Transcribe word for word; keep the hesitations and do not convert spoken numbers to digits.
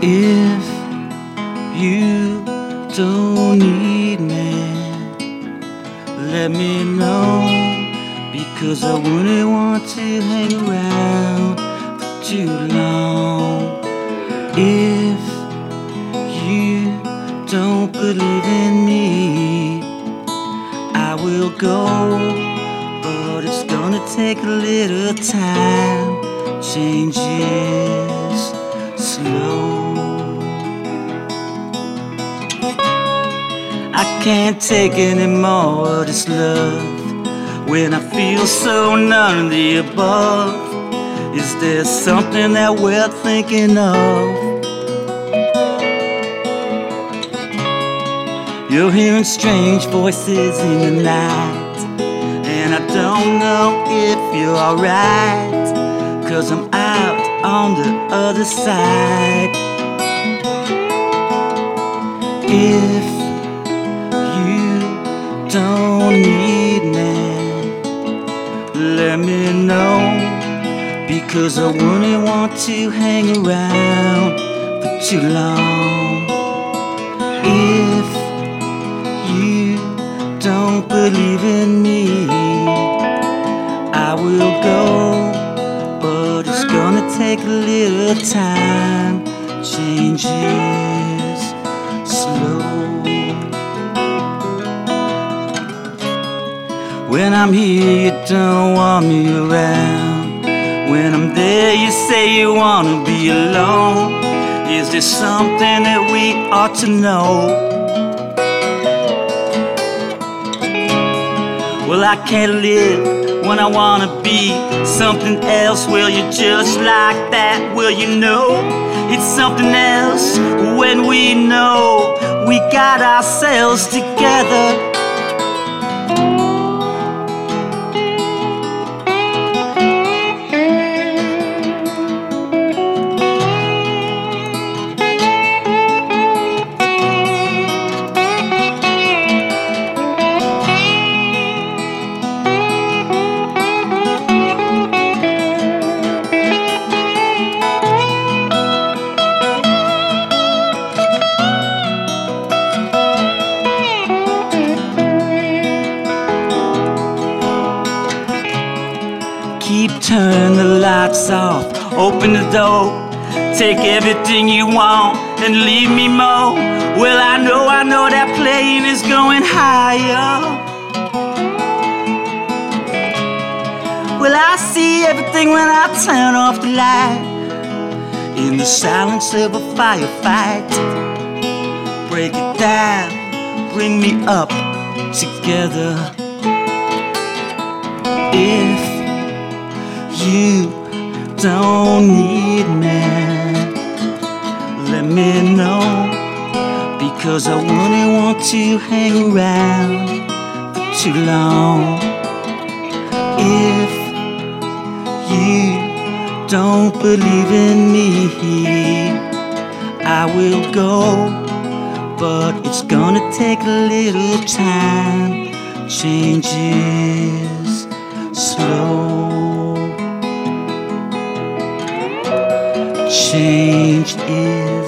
If you don't need me, let me know, because I wouldn't want to hang around for too long. If you don't believe in me, I will go, but it's gonna take a little time. Change is slow. I can't take any more of this love when I feel so none of the above. Is there something that we're thinking of? You're hearing strange voices in the night, and I don't know if you're alright, 'cause I'm out on the other side. If you don't need me, let me know, because I wouldn't want to hang around for too long. If you don't believe in me, I will go, but it's gonna take a little time. Change is slow. When I'm here, you don't want me around. When I'm there, you say you wanna be alone. Is there something that we ought to know? Well, I can't live when I wanna be something else. Well, you're just like that. Well, you know it's something else when we know we got ourselves together. Keep turning the lights off, open the door, take everything you want and leave me more. Well, I know, I know that plane is going higher. Well, I see everything when I turn off the light. In the silence of a firefight, break it down, bring me up together. If you don't need me, let me know, because I wouldn't want to hang around for too long. If you don't believe in me, I will go, but it's gonna take a little time. Change is slow. Change is